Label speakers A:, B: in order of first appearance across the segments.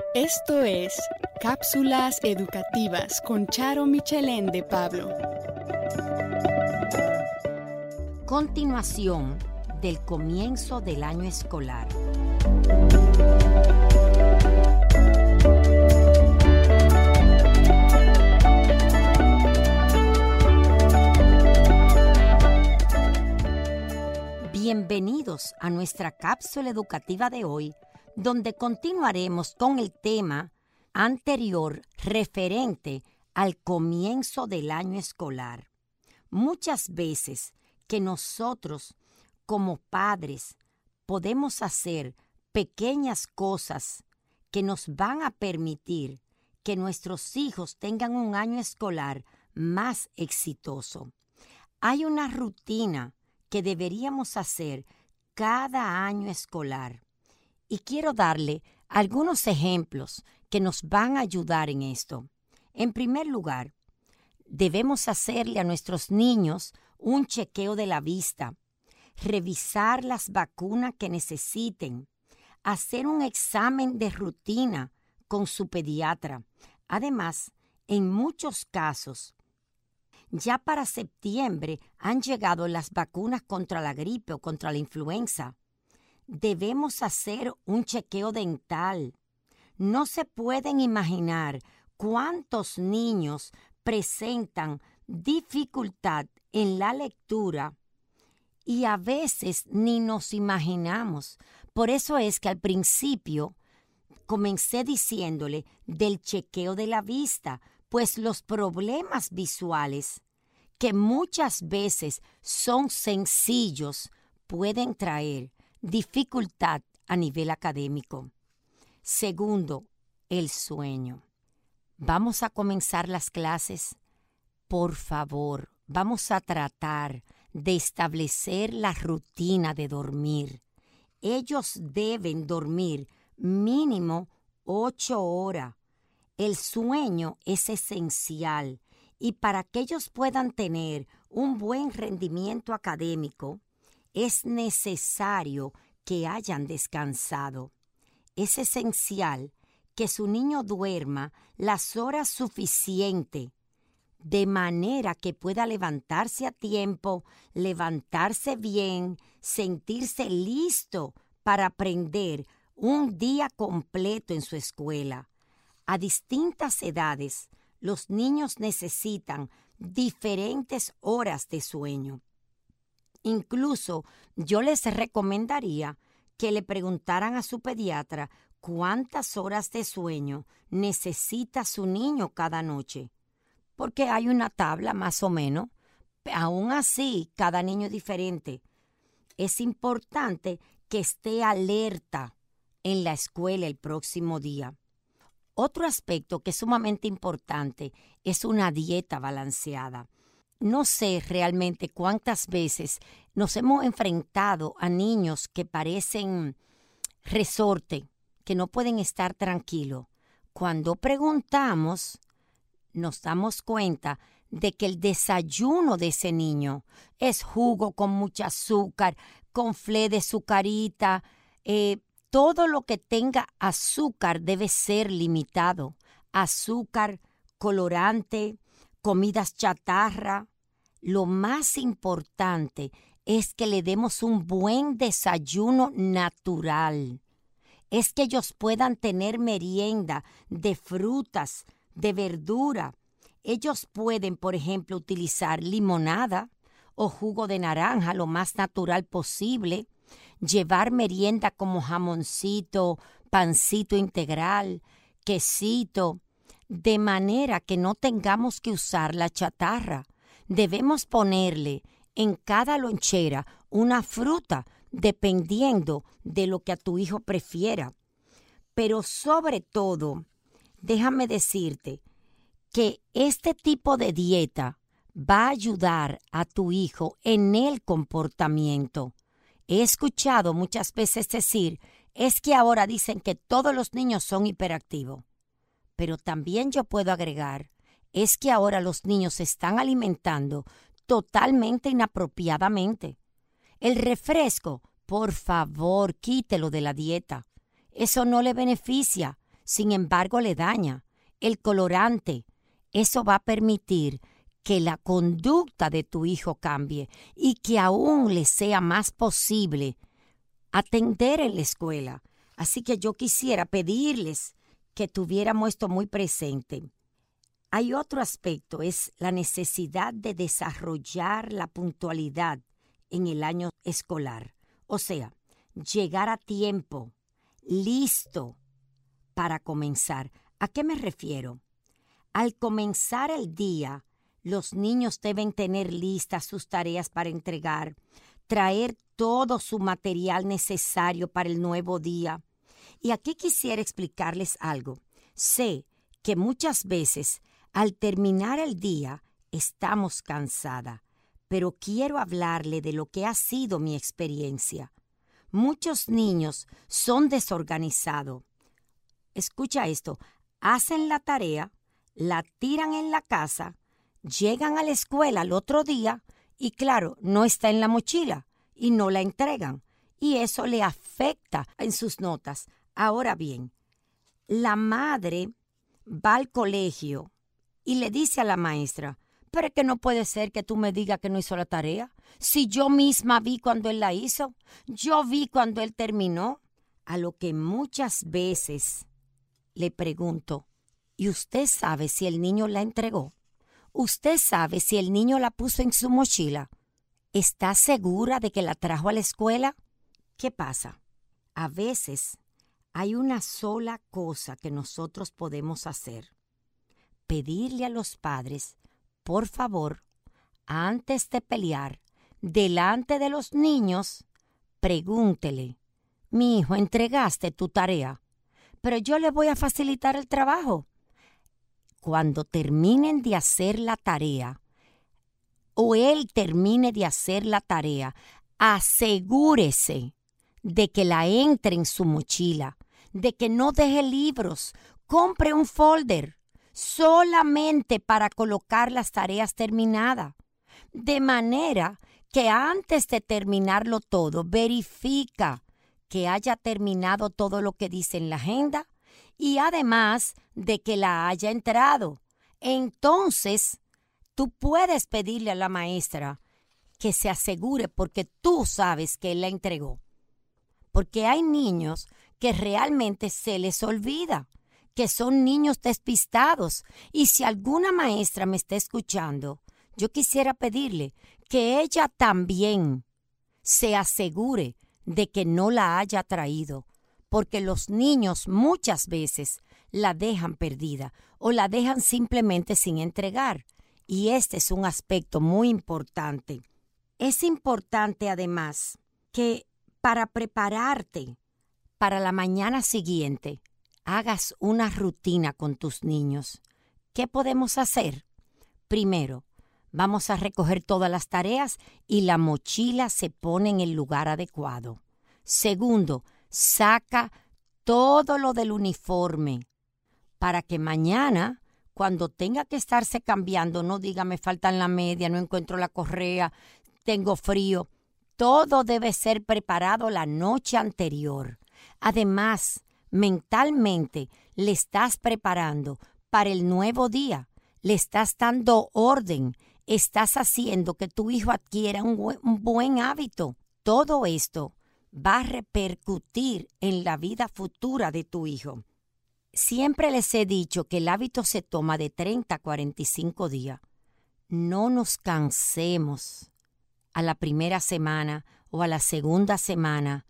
A: Esto es Cápsulas Educativas con Charo Michelén de Pablo.
B: Continuación del comienzo del año escolar. Bienvenidos a nuestra cápsula educativa de hoy, donde continuaremos con el tema anterior referente al comienzo del año escolar. Muchas veces que nosotros, como padres, podemos hacer pequeñas cosas que nos van a permitir que nuestros hijos tengan un año escolar más exitoso. Hay una rutina que deberíamos hacer cada año escolar. Y quiero darle algunos ejemplos que nos van a ayudar en esto. En primer lugar, debemos hacerle a nuestros niños un chequeo de la vista, revisar las vacunas que necesiten, hacer un examen de rutina con su pediatra. Además, en muchos casos, ya para septiembre han llegado las vacunas contra la gripe o contra la influenza. Debemos hacer un chequeo dental. No se pueden imaginar cuántos niños presentan dificultad en la lectura y a veces ni nos imaginamos. Por eso es que al principio comencé diciéndole del chequeo de la vista, pues los problemas visuales, que muchas veces son sencillos, pueden traer dificultad a nivel académico. Segundo, el sueño. Vamos a comenzar las clases. Por favor, vamos a tratar de establecer la rutina de dormir. Ellos deben dormir mínimo 8 horas. El sueño es esencial y para que ellos puedan tener un buen rendimiento académico, es necesario que hayan descansado. Es esencial que su niño duerma las horas suficientes, de manera que pueda levantarse a tiempo, levantarse bien, sentirse listo para aprender un día completo en su escuela. A distintas edades, los niños necesitan diferentes horas de sueño. Incluso yo les recomendaría que le preguntaran a su pediatra cuántas horas de sueño necesita su niño cada noche, porque hay una tabla más o menos. Aún así, cada niño es diferente. Es importante que esté alerta en la escuela el próximo día. Otro aspecto que es sumamente importante es una dieta balanceada. No sé realmente cuántas veces nos hemos enfrentado a niños que parecen resorte, que no pueden estar tranquilos. Cuando preguntamos, nos damos cuenta de que el desayuno de ese niño es jugo con mucha azúcar, con flé de sucarita. Todo lo que tenga azúcar debe ser limitado. Azúcar, colorante, comidas chatarra. Lo más importante es que le demos un buen desayuno natural. Es que ellos puedan tener merienda de frutas, de verdura. Ellos pueden, por ejemplo, utilizar limonada o jugo de naranja lo más natural posible. Llevar merienda como jamoncito, pancito integral, quesito, de manera que no tengamos que usar la chatarra. Debemos ponerle en cada lonchera una fruta, dependiendo de lo que a tu hijo prefiera. Pero sobre todo, déjame decirte que este tipo de dieta va a ayudar a tu hijo en el comportamiento. He escuchado muchas veces decir, es que ahora dicen que todos los niños son hiperactivos. Pero también yo puedo agregar, es que ahora los niños se están alimentando totalmente inapropiadamente. El refresco, por favor, quítelo de la dieta. Eso no le beneficia. sin embargo le daña. El colorante, eso va a permitir que la conducta de tu hijo cambie y que aún le sea más posible atender en la escuela. Así que yo quisiera pedirles que tuviéramos esto muy presente. Hay otro aspecto, es la necesidad de desarrollar la puntualidad en el año escolar. O sea, llegar a tiempo, listo para comenzar. ¿A qué me refiero? Al comenzar el día, los niños deben tener listas sus tareas para entregar, traer todo su material necesario para el nuevo día. Y aquí quisiera explicarles algo. Sé que muchas veces al terminar el día estamos cansadas, pero quiero hablarle de lo que ha sido mi experiencia. Muchos niños son desorganizados. Escucha esto, hacen la tarea, la tiran en la casa, llegan a la escuela al otro día y claro, no está en la mochila y no la entregan. Y eso le afecta en sus notas. Ahora bien, la madre va al colegio y le dice a la maestra, pero es que no puede ser que tú me digas que no hizo la tarea. Si yo misma vi cuando él la hizo, yo vi cuando él terminó. A lo que muchas veces le pregunto, ¿y usted sabe si el niño la entregó? ¿Usted sabe si el niño la puso en su mochila? ¿Está segura de que la trajo a la escuela? ¿Qué pasa? A veces hay una sola cosa que nosotros podemos hacer. Pedirle a los padres, por favor, antes de pelear, delante de los niños, pregúntele, mi hijo, ¿entregaste tu tarea? Pero yo le voy a facilitar el trabajo. Cuando terminen de hacer la tarea, o él termine de hacer la tarea, asegúrese de que la entre en su mochila, de que no deje libros, compre un folder solamente para colocar las tareas terminadas, de manera que antes de terminarlo todo, verifica que haya terminado todo lo que dice en la agenda y además de que la haya entrado. Entonces, tú puedes pedirle a la maestra que se asegure porque tú sabes que él la entregó. Porque hay niños que realmente se les olvida, que son niños despistados. Y si alguna maestra me está escuchando, yo quisiera pedirle que ella también se asegure de que no la haya traído, porque los niños muchas veces la dejan perdida o la dejan simplemente sin entregar. Y este es un aspecto muy importante. Es importante además que para prepararte para la mañana siguiente, hagas una rutina con tus niños. ¿Qué podemos hacer? Primero, vamos a recoger todas las tareas y la mochila se pone en el lugar adecuado. Segundo, saca todo lo del uniforme para que mañana, cuando tenga que estarse cambiando, no diga me faltan la media, no encuentro la correa, tengo frío. Todo debe ser preparado la noche anterior. Además, mentalmente le estás preparando para el nuevo día. Le estás dando orden. Estás haciendo que tu hijo adquiera un buen hábito. Todo esto va a repercutir en la vida futura de tu hijo. Siempre les he dicho que el hábito se toma de 30 a 45 días. No nos cansemos a la primera semana o a la segunda semana.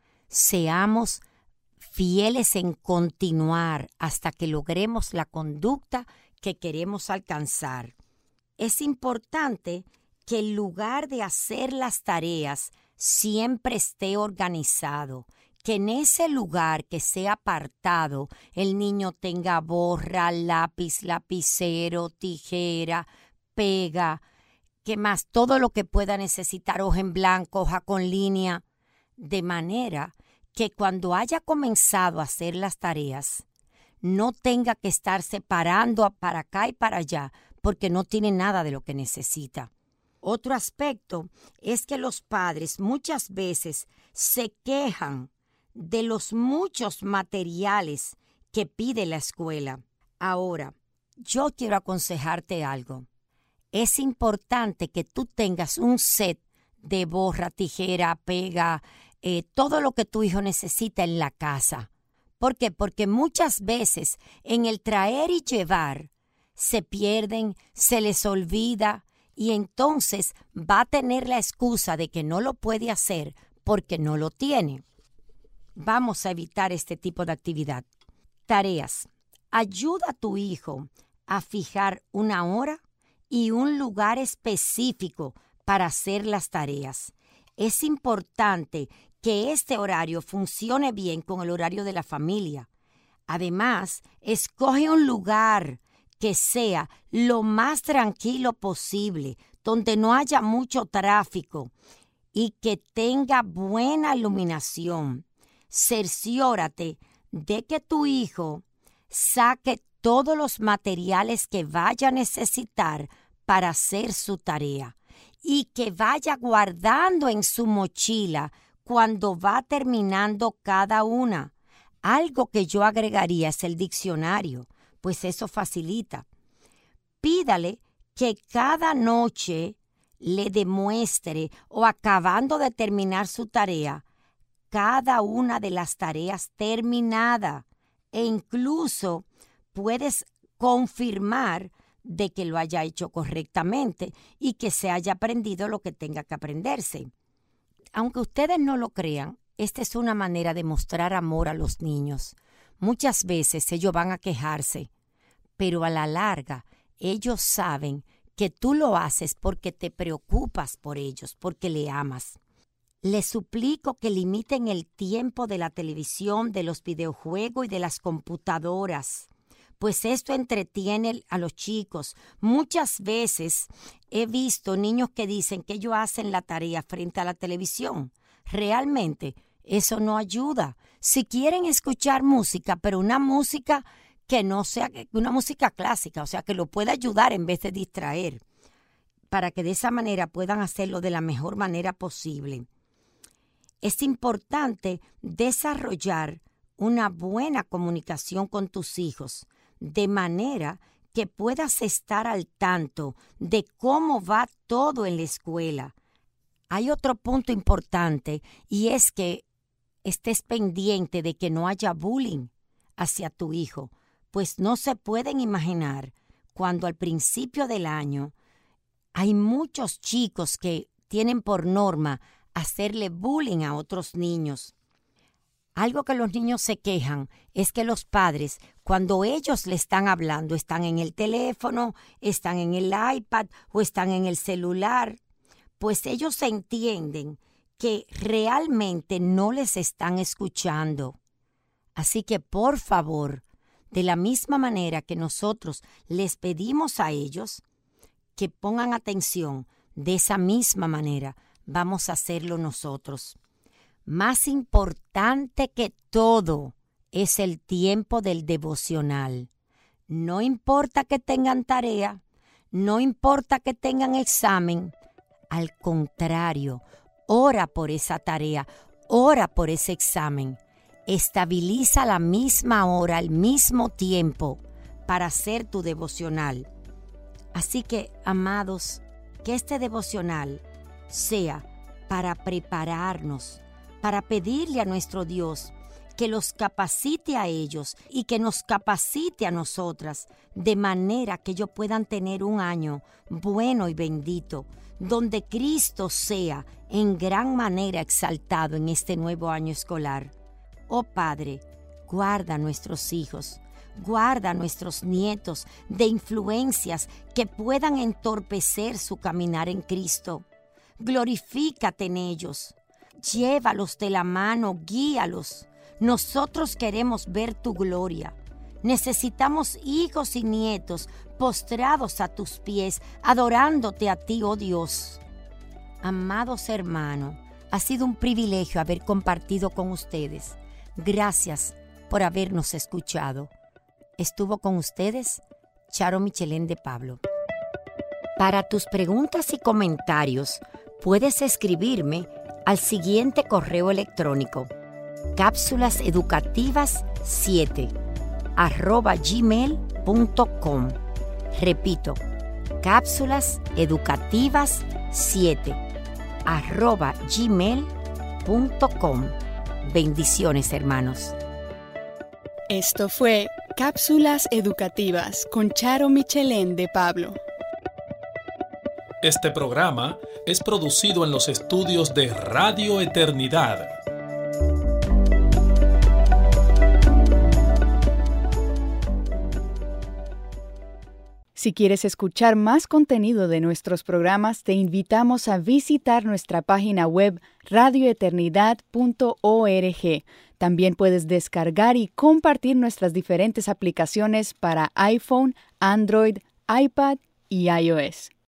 B: Seamos fieles en continuar hasta que logremos la conducta que queremos alcanzar. Es importante que el lugar de hacer las tareas siempre esté organizado, que en ese lugar que sea apartado el niño tenga borra, lápiz, lapicero, tijera, pega, que más todo lo que pueda necesitar, hoja en blanco, hoja con línea, de manera que cuando haya comenzado a hacer las tareas no tenga que estar separando para acá y para allá porque no tiene nada de lo que necesita. Otro aspecto es que los padres muchas veces se quejan de los muchos materiales que pide la escuela. Ahora, yo quiero aconsejarte algo. Es importante que tú tengas un set de borra, tijera, pega, todo lo que tu hijo necesita en la casa. ¿Por qué? Porque muchas veces en el traer y llevar se pierden, se les olvida y entonces va a tener la excusa de que no lo puede hacer porque no lo tiene. Vamos a evitar este tipo de actividad. Tareas. Ayuda a tu hijo a fijar una hora y un lugar específico para hacer las tareas. Es importante que este horario funcione bien con el horario de la familia. Además, escoge un lugar que sea lo más tranquilo posible, donde no haya mucho tráfico y que tenga buena iluminación. Cerciórate de que tu hijo saque todos los materiales que vaya a necesitar para hacer su tarea y que vaya guardando en su mochila cuando va terminando cada una. Algo que yo agregaría es el diccionario, pues eso facilita. Pídale que cada noche le demuestre o acabando de terminar su tarea, cada una de las tareas terminada e incluso puedes confirmar de que lo haya hecho correctamente y que se haya aprendido lo que tenga que aprenderse. Aunque ustedes no lo crean, esta es una manera de mostrar amor a los niños. Muchas veces ellos van a quejarse, pero a la larga ellos saben que tú lo haces porque te preocupas por ellos, porque le amas. Les suplico que limiten el tiempo de la televisión, de los videojuegos y de las computadoras, pues esto entretiene a los chicos. Muchas veces he visto niños que dicen que ellos hacen la tarea frente a la televisión. Realmente eso no ayuda. Si quieren escuchar música, pero una música que no sea una música clásica, o sea, que lo pueda ayudar en vez de distraer, para que de esa manera puedan hacerlo de la mejor manera posible. Es importante desarrollar una buena comunicación con tus hijos, de manera que puedas estar al tanto de cómo va todo en la escuela. Hay otro punto importante y es que estés pendiente de que no haya bullying hacia tu hijo, pues no se pueden imaginar cuando al principio del año hay muchos chicos que tienen por norma hacerle bullying a otros niños. Algo que los niños se quejan es que los padres, cuando ellos le están hablando, están en el teléfono, están en el iPad o están en el celular, pues ellos entienden que realmente no les están escuchando. Así que, por favor, de la misma manera que nosotros les pedimos a ellos que pongan atención, de esa misma manera vamos a hacerlo nosotros. Más importante que todo es el tiempo del devocional. No importa que tengan tarea, no importa que tengan examen. Al contrario, ora por esa tarea, ora por ese examen. Estabiliza la misma hora, al mismo tiempo para hacer tu devocional. Así que, amados, que este devocional sea para prepararnos, para pedirle a nuestro Dios que los capacite a ellos y que nos capacite a nosotras, de manera que ellos puedan tener un año bueno y bendito, donde Cristo sea en gran manera exaltado en este nuevo año escolar. Oh Padre, guarda a nuestros hijos, guarda a nuestros nietos de influencias que puedan entorpecer su caminar en Cristo. Glorifícate en ellos. Llévalos de la mano, guíalos. Nosotros queremos ver tu gloria. Necesitamos hijos y nietos postrados a tus pies, adorándote a ti, oh Dios. Amados hermanos, ha sido un privilegio haber compartido con ustedes. Gracias por habernos escuchado. Estuvo con ustedes Charo Michelén de Pablo. Para tus preguntas y comentarios, puedes escribirme al siguiente correo electrónico: cápsulaseducativas7 cápsulaseducativas7@gmail.com. Repito, cápsulaseducativas7@gmail.com. Bendiciones, hermanos.
A: Esto fue Cápsulas Educativas con Charo Michelén de Pablo.
C: Este programa es producido en los estudios de Radio Eternidad.
A: Si quieres escuchar más contenido de nuestros programas, te invitamos a visitar nuestra página web radioeternidad.org. También puedes descargar y compartir nuestras diferentes aplicaciones para iPhone, Android, iPad y iOS.